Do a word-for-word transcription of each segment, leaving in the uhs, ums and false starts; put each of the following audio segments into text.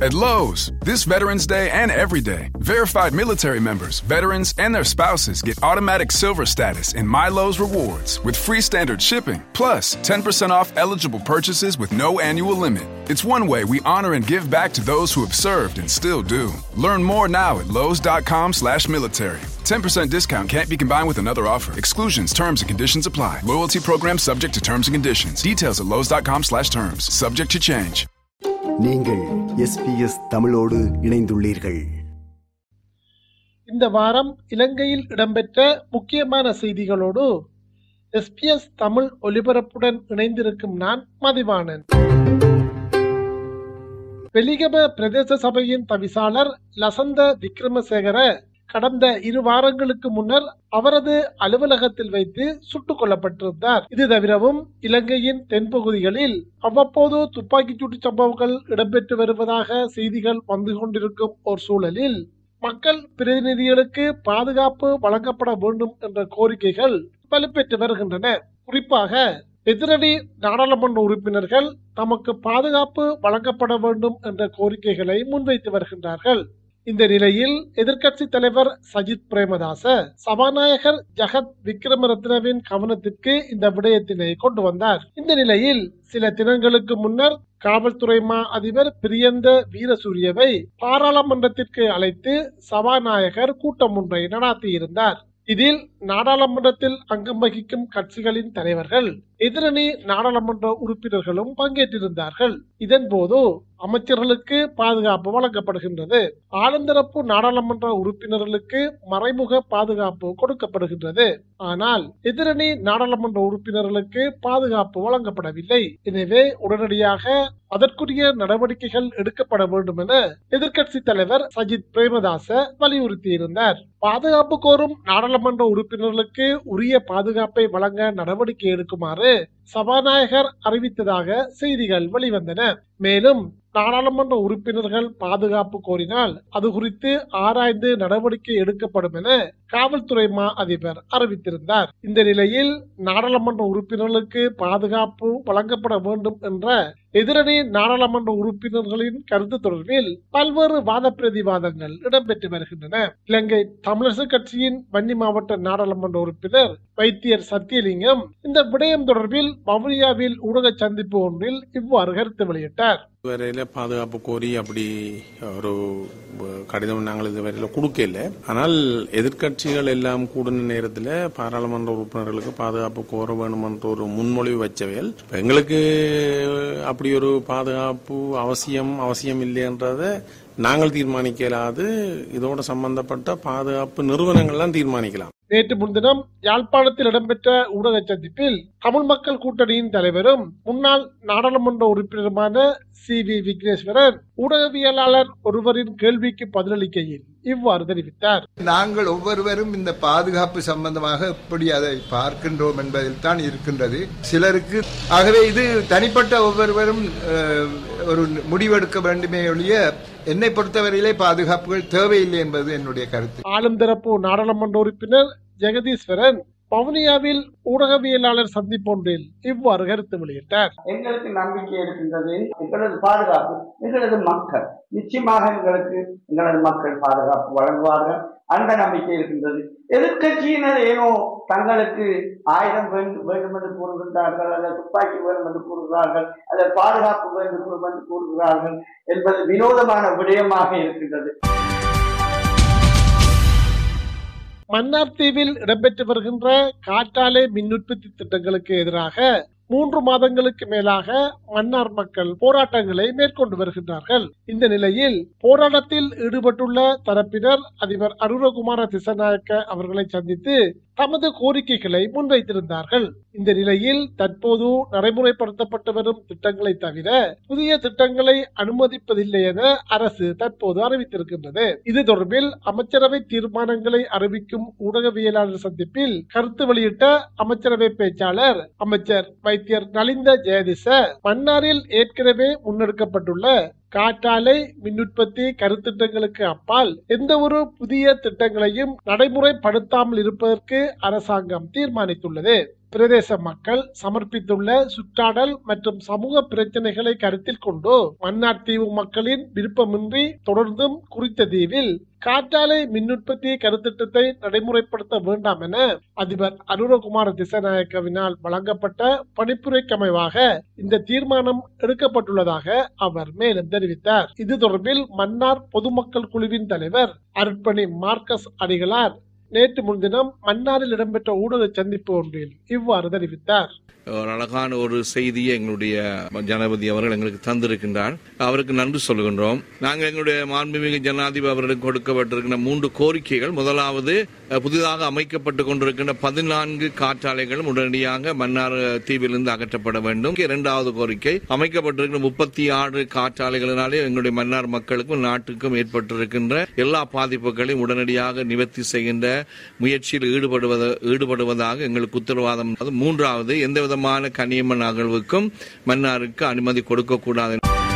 At Lowe's, this Veterans Day and every day, verified military members, veterans, and their spouses get automatic silver status in My Lowe's Rewards with free standard shipping, plus ten percent off eligible purchases with no annual limit. It's one way we honor and give back to those who have served and still do. Learn more now at lowes.com slash military. ten percent discount can't be combined with another offer. Exclusions, terms, and conditions apply. Loyalty program subject to terms and conditions. Details at lowes.com slash terms. Subject to change. நீங்கள் SBS தமிழோடு இணைந்துள்ளீர்கள். இந்த வாரம் இலங்கையில் இடம்பெற்ற முக்கியமான செய்திகளோடு SBS Tamil ஒலிபரப்புடன் இணைந்திருக்கும் நான் மதிவாணன். வெலிகம பிரதேச சபையின் தவிசாளர் லசந்த விக்ரமசேகர கடந்த இரு வாரங்களுக்கு முன்னர் அவரது அலுவலகத்தில் வைத்து சுட்டுக் கொல்லப்பட்டிருந்தார். இது தவிரவும் இலங்கையின் தென்பகுதிகளில் அவ்வப்போது துப்பாக்கிச்சூட்டு சம்பவங்கள் இடம்பெற்று வருவதாக செய்திகள் வந்து கொண்டிருக்கும் ஒரு சூழலில் மக்கள் பிரதிநிதிகளுக்கு பாதுகாப்பு வழங்கப்பட வேண்டும் என்ற கோரிக்கைகள் வலுப்பெற்று வருகின்றன. குறிப்பாக எதிரணி நாடாளுமன்ற உறுப்பினர்கள் தமக்கு பாதுகாப்பு வழங்கப்பட வேண்டும் என்ற கோரிக்கைகளை முன்வைத்து வருகின்றார்கள். இந்த நிலையில் எதிர்க்கட்சி தலைவர் சஜித் பிரேமதாச சபாநாயகர் ஜகத் விக்ரமரத்னவின் கவனத்திற்கு இந்த விடயத்தினை கொண்டு வந்தார். இந்த நிலையில் சில தினங்களுக்கு முன்னர் காவல்துறை மா அதிபர் பிரியந்த வீரசூரியவை பாராளுமன்றத்திற்கு அழைத்து சபாநாயகர் கூட்டம் ஒன்றை நடாத்தியிருந்தார். இதில் நாடாளுமன்றத்தில் அங்கம் வகிக்கும் கட்சிகளின் தலைவர்கள், எதிரணி நாடாளுமன்ற உறுப்பினர்களும் பங்கேற்றிருந்தார்கள். இதன் போது அமைச்சர்களுக்கு பாதுகாப்பு வழங்கப்படுகின்றது. ஆளுந்தரப்பு நாடாளுமன்ற உறுப்பினர்களுக்கு மறைமுக பாதுகாப்பு கொடுக்கப்படுகின்றது. ஆனால் எதிரணி நாடாளுமன்ற உறுப்பினர்களுக்கு பாதுகாப்பு வழங்கப்படவில்லை. எனவே உடனடியாக அதற்குரிய நடவடிக்கைகள் எடுக்கப்பட வேண்டும் என எதிர்க்கட்சி தலைவர் சஜித் பிரேமதாச வலியுறுத்தியிருந்தார். பாதுகாப்பு கோரும் நாடாளுமன்ற உறுப்பினர்களுக்கு உரிய பாதுகாப்பை வழங்க நடவடிக்கை எடுக்குமாறு சபாநாயகர் அறிவித்ததாக செய்திகள் வெளிவந்தன. மேலும் நாடாளுமன்ற உறுப்பினர்கள் பாதுகாப்பு கோரினால் அது குறித்து ஆராய்ந்து நடவடிக்கை எடுக்கப்படும் என காவல்துறை மா அதிபர் அறிவித்திருந்தார். இந்த நிலையில் நாடாளுமன்ற உறுப்பினர்களுக்கு பாதுகாப்பு வழங்கப்பட வேண்டும் என்ற எதிரணி நாடாளுமன்ற உறுப்பினர்களின் கருத்து தொடர்பில் பல்வேறு வாத பிரதிவாதங்கள் இடம்பெற்று வருகின்றன. இலங்கை தமிழரசு கட்சியின் வன்னி மாவட்ட நாடாளுமன்ற உறுப்பினர் வைத்தியர் சத்தியலிங்கம் இந்த விடயம் தொடர்பில் வவுனியாவில் ஊடக சந்திப்பு ஒன்றில் இவ்வாறு கருத்து வெளியிட்டார். இதுவரையில பாதுகாப்பு கோரி அப்படி ஒரு கடிதம் நாங்கள் இதுவரையில கொடுக்கல. ஆனால் எதிர்கட்சிகள் எல்லாம் கூடின நேரத்தில் பாராளுமன்ற உறுப்பினர்களுக்கு பாதுகாப்பு கோர வேண்டும் என்ற ஒரு முன்மொழிவு வச்சவைகள் எங்களுக்கு அப்படி ஒரு பாதுகாப்பு அவசியம் அவசியம் இல்லை என்றதை நாங்கள் தீர்மானிக்கலாது. இதோட சம்பந்தப்பட்ட பாதுகாப்பு நிறுவனங்கள்லாம் தீர்மானிக்கலாம். நேற்று முன்தினம் யாழ்ப்பாணத்தில் இடம்பெற்ற ஊடக சந்திப்பில் தமிழ் மக்கள் கூட்டணியின் தலைவரும் முன்னாள் நாடாளுமன்ற உறுப்பினருமான சி வி விக்னேஸ்வரன் ஊடகவியலாளர் ஒருவரின் கேள்விக்கு பதிலளிக்கையில் இவ்வாறு தெரிவித்தார். நாங்கள் ஒவ்வொருவரும் இந்த பாதுகாப்பு சம்பந்தமாக எப்படி அதை பார்க்கின்றோம் என்பதில் தான் இருக்கின்றது சிலருக்கு. ஆகவே இது தனிப்பட்ட ஒவ்வொருவரும் ஒரு முடிவெடுக்க வேண்டுமே ஒழிய என்னை பொறுத்தவரையிலே பாதுகாப்புகள் தேவையில்லை என்பது என்னுடைய கருத்து. ஆளும் தரப்பு நாடாளுமன்ற உறுப்பினர் ஜெகதீஸ்வரன் வவுனியாவில் ஊடகவியலாளர் சந்திப்பொன்றில் இவ்வாறு கருத்து வெளியிட்டார். எங்களுக்கு நம்பிக்கை இருக்கின்றது. எங்களது பாதுகாப்பு எங்களது மக்கள் நிச்சயமாக எங்களுக்கு எங்களது மக்கள் பாதுகாப்பு வழங்குவார்கள். அந்த நம்பிக்கை இருக்கின்றது. எதிர்கட்சியினர் ஏனோ தங்களுக்கு ஆயுதம் வேண்டும் என்று கூறுகின்றார்கள், அல்லது துப்பாக்கி வேண்டும் என்று கூறுகிறார்கள், அல்லது பாதுகாப்பு வேண்டும் என்று கூறுகிறார்கள் என்பது வினோதமான விடயமாக இருக்கின்றது. மன்னார் தீவில் இடம்பெற்று வருகின்ற காற்றாலை மின் உற்பத்தி திட்டங்களுக்கு எதிராக மூன்று மாதங்களுக்கு மேலாக மன்னார் மக்கள் போராட்டங்களை மேற்கொண்டு வருகின்றார்கள். இந்த நிலையில் போராட்டத்தில் ஈடுபட்டுள்ள தரப்பினர் அதிபர் அருணகுமார திசாநாயக்க அவர்களை சந்தித்து தமது கோரிக்கைகளை முன்வைத்திருந்தார்கள். இந்த நிலையில் தற்போது நடைமுறைப்படுத்தப்பட்டு வரும் திட்டங்களை தவிர புதிய திட்டங்களை அனுமதிப்பதில்லை என அரசு தற்போது அறிவித்திருக்கின்றது. இது தொடர்பில் அமைச்சரவை தீர்மானங்களை அறிவிக்கும் ஊடகவியலாளர் சந்திப்பில் கருத்து வெளியிட்ட அமைச்சரவை பேச்சாளர் அமைச்சர் வைத்தியர் நலிந்த ஜெயதிச மன்னாரில் ஏற்கனவே முன்னெடுக்கப்பட்டுள்ள காற்றாலை மின் உற்பத்தி கருத்திட்டங்களுக்கு அப்பால் எந்த ஒரு புதிய திட்டங்களையும் நடைமுறைப்படுத்தாமல் இருப்பதற்கு அரசாங்கம் தீர்மானித்துள்ளது. பிரதேச மக்கள் சமர்ப்பித்துள்ள சுற்றாடல் மற்றும் சமூக பிரச்சனைகளை கருத்தில் கொண்டு மன்னார் தீவு மக்களின் விருப்பமின்றி தொடர்ந்தும் குறித்த தீவில் காற்றாலை மின் உற்பத்தி கருத்திட்டத்தை நடைமுறைப்படுத்த வேண்டாம் என அதிபர் அனுரகுமார திசாநாயக்கவினால் வழங்கப்பட்ட பணிப்புரைக்கு அமைவாக இந்த தீர்மானம் எடுக்கப்பட்டுள்ளதாக அவர் மேலும் தெரிவித்தார். இது தொடர்பில் மன்னார் பொதுமக்கள் குழுவின் தலைவர் அருட்பணி மார்க்கஸ் அடிகளார் நேற்று முன்தினம் மன்னாரில் இடம்பெற்ற ஊடக சந்திப்பு ஒன்றில் இவ்வாறு தெரிவித்தார். ஒரு அழகான ஒரு செய்தியை எங்களுடைய ஜனாதிபதி அவர்கள் எங்களுக்கு தந்திருக்கின்றார். அவருக்கு நன்றி சொல்லுகின்றோம். நாங்கள் எங்களுடைய மாண்புமிகு ஜனாதிபதி அவர்களுக்கு கொடுக்கப்பட்டிருக்கின்ற மூன்று கோரிக்கைகள், முதலாவது புதிதாக அமைக்கப்பட்டுக் கொண்டிருக்கின்ற பதினான்கு காற்றாலைகளும் உடனடியாக மன்னார் தீவிலிருந்து அகற்றப்பட வேண்டும். இரண்டாவது கோரிக்கை, அமைக்கப்பட்டிருக்கின்ற முப்பத்தி ஆறு காற்றாலைகளினாலே எங்களுடைய மன்னார் மக்களுக்கும் நாட்டுக்கும் ஏற்பட்டிருக்கின்ற எல்லா பாதிப்புகளையும் உடனடியாக நிவர்த்தி செய்கின்ற முயற்சியில் ஈடுபடுவதாக எங்களுக்கு உத்தரவாதம். மூன்றாவது, எந்த விதமான கனியம்மன் அகழ்வுக்கும் மன்னாருக்கு அனுமதி கொடுக்கக்கூடாது.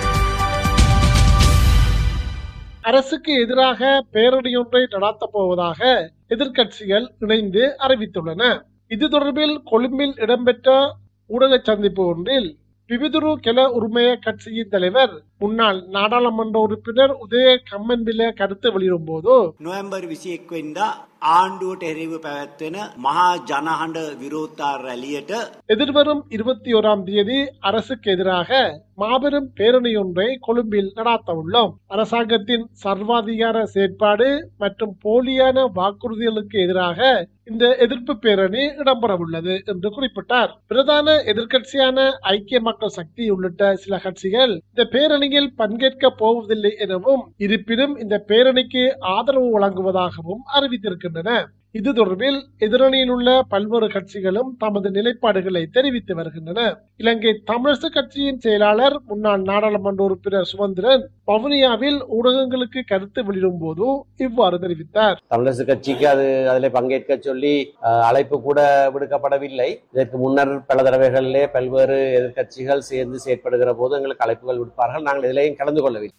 அரசுக்கு எதிராக பேரணியொன்றை நடாத்தப் போவதாக எதிர்க்கட்சிகள் இணைந்து அறிவித்துள்ளன. இது தொடர்பில் கொழும்பில் இடம்பெற்ற ஊடக சந்திப்பு ஒன்றில் பிபிதுரு கெல உரிமைய கட்சியின் தலைவர் முன்னாள் நாடாளுமன்ற உறுப்பினர் உதய கம்மன்பில கருத்து வெளியிடும் போது நவம்பர் විසිඑක් වෙනිදා ආණ්ඩුවට එරෙහිව පැවැත්වෙන මහා ජනහඬ විරෝධතා රැලියට எதிர்வரும் இருபத்தி ஓராம் தேதி அரசுக்கு எதிராக மாபெரும் பேரணி ஒன்றை கொழும்பில் நடாத்த உள்ளோம். அரசாங்கத்தின் சர்வாதிகார செயற்பாடு மற்றும் போலியான வாக்குறுதிகளுக்கு எதிராக இந்த எதிர்ப்பு பேரணி இடம்பெற உள்ளது என்று குறிப்பிட்டார். பிரதான எதிர்க்கட்சியான ஐக்கிய மக்கள் சக்தி உள்ளிட்ட சில கட்சிகள் இந்த பேரணியில் பங்கேற்க போவதில்லை எனவும், இருப்பினும் இந்த பேரணிக்கு ஆதரவு வழங்குவதாகவும் அறிவித்திருக்கின்றன. இது தொடர்பில் எதிரணியில் உள்ள பல்வேறு கட்சிகளும் தமது நிலைப்பாடுகளை தெரிவித்து வருகின்றன. இலங்கை தமிழரசு கட்சியின் செயலாளர் முன்னாள் நாடாளுமன்ற உறுப்பினர் சுமந்திரன் வவுனியாவில் ஊடகங்களுக்கு கருத்து வெளியிடும் போது இவ்வாறு தெரிவித்தார். தமிழரசு கட்சிக்கு அது அதில் பங்கேற்க சொல்லி அழைப்பு கூட விடுக்கப்படவில்லை. இதற்கு முன்னர் பல தடவைகளிலே பல்வேறு எதிர்கட்சிகள் சேர்ந்து செயற்படுகிற போது எங்களுக்கு அழைப்புகள் விடுப்பார்கள். நாங்கள் இதிலேயும் கலந்து கொள்ளவில்லை.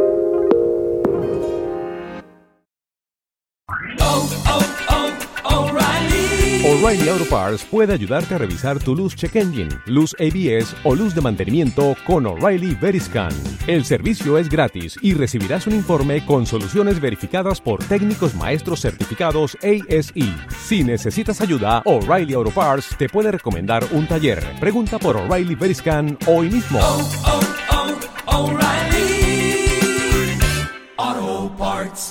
O'Reilly Auto Parts puede ayudarte a revisar tu luz check engine, luz A B S o luz de mantenimiento con O'Reilly Veriscan. El servicio es gratis y recibirás un informe con soluciones verificadas por técnicos maestros certificados A S E. Si necesitas ayuda, O'Reilly Auto Parts te puede recomendar un taller. Pregunta por O'Reilly Veriscan hoy mismo. Oh, oh, oh, O'Reilly Auto Parts.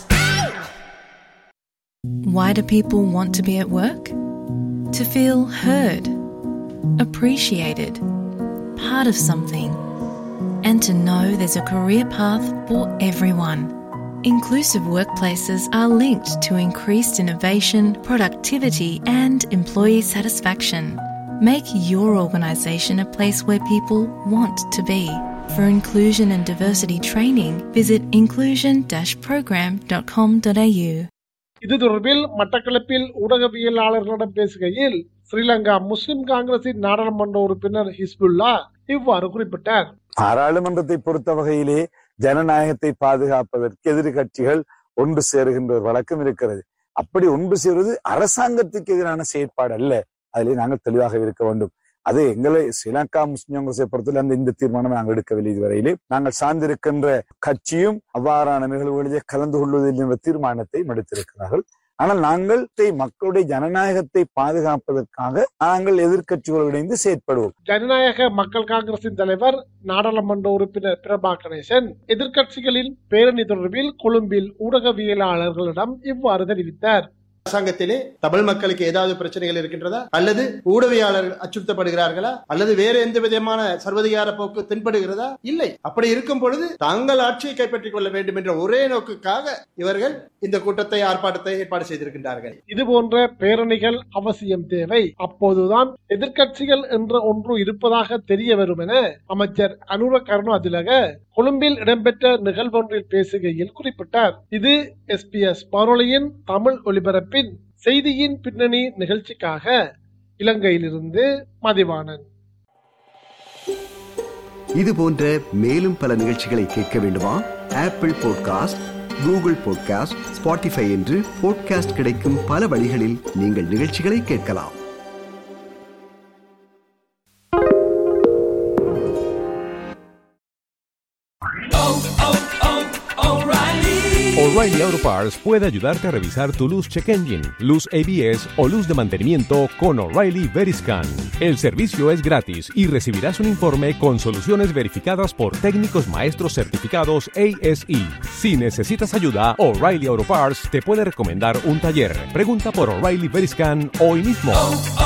Why do people want to be at work? To feel heard, appreciated, part of something, and to know there's a career path for everyone. Inclusive workplaces are linked to increased innovation, productivity, and employee satisfaction. Make your organisation a place where people want to be. For inclusion and diversity training, visit inclusion dash program dot com dot a u. இது தொடர்பில் மட்டக்களப்பில் ஊடகவியலாளர்களிடம் பேசுகையில் ஸ்ரீலங்கா முஸ்லிம் காங்கிரசின் நாடாளுமன்ற உறுப்பினர் Hezbollah இவ்வாறு குறிப்பிட்டார். பாராளுமன்றத்தை பொறுத்த வகையிலே ஜனநாயகத்தை பாதுகாப்பதற்கு எதிர்கட்சிகள் ஒன்று சேருகின்ற ஒரு வழக்கம் இருக்கிறது. அப்படி ஒன்று சேருவது அரசாங்கத்துக்கு எதிரான செயற்பாடு அல்ல. அதிலே நாங்கள் தெளிவாக இருக்க வேண்டும். அது எங்களை ஸ்ரீலங்கா முஸ்லிம் காங்கிரஸை பொறுத்தவரை அந்த இந்த தீர்மானம் நாங்கள் எடுக்கவில்லை. இதுவரையிலே நாங்கள் சார்ந்திருக்கின்ற கட்சியும் அவ்வாறான நிகழ்வுகளிலே கலந்து கொள்வதில் என்ற தீர்மானத்தை எடுத்திருக்கிறார்கள். ஆனால் நாங்கள் மக்களுடைய ஜனநாயகத்தை பாதுகாப்பதற்காக நாங்கள் எதிர்கட்சிகளோடு இணைந்து செயற்படுவோம். ஜனநாயக மக்கள் காங்கிரசின் தலைவர் நாடாளுமன்ற உறுப்பினர் பிரபா கணேசன் எதிர்கட்சிகளின் பேரணி தொடர்பில் கொழும்பில் ஊடகவியலாளர்களிடம் இவ்வாறு தெரிவித்தார். அரசாங்கத்திலே தமிழ் மக்களுக்கு ஏதாவது பிரச்சனைகள் இருக்கின்றதா, அல்லது ஊடகவியலாளர்கள் அச்சுறுத்தப்படுகிறார்களா, அல்லது வேற எந்த விதமான சர்வதிகார போக்கு தென்படுகிறதா? இல்லை. அப்படி இருக்கும் பொழுது தாங்கள் ஆட்சியை கைப்பற்றிக் கொள்ள வேண்டும் என்ற ஒரே நோக்குக்காக இவர்கள் இந்த கூட்டத்தை ஆர்ப்பாட்டத்தை ஏற்பாடு செய்திருக்கின்றார்கள். இது போன்ற பேரணிகள் அவசியம் தேவை. அப்போதுதான் எதிர்கட்சிகள் என்ற ஒன்று இருப்பதாக தெரிய வரும் என அமைச்சர் அனுர கருணாதிலக கொழும்பில் இடம்பெற்ற நிகழ்வொன்றில் பேசுகையில் குறிப்பிட்டார். இது எஸ் பி எஸ் வானொலியின் தமிழ் ஒலிபரப்பின் செய்தியின் பின்னணி நிகழ்ச்சிக்காக இலங்கையிலிருந்து மதிவாணன். இது போன்ற மேலும் பல நிகழ்ச்சிகளை கேட்க வேண்டுமா? Apple podcast, Google podcast, Spotify என்று பாட்காஸ்ட் கிடைக்கும் பல வழிகளில் நீங்கள் நிகழ்ச்சிகளை கேட்கலாம். O'Reilly Auto Parts puede ayudarte a revisar tu luz check engine, luz A B S o luz de mantenimiento con O'Reilly Veriscan. El servicio es gratis y recibirás un informe con soluciones verificadas por técnicos maestros certificados A S E. Si necesitas ayuda, O'Reilly Auto Parts te puede recomendar un taller. Pregunta por O'Reilly Veriscan hoy mismo.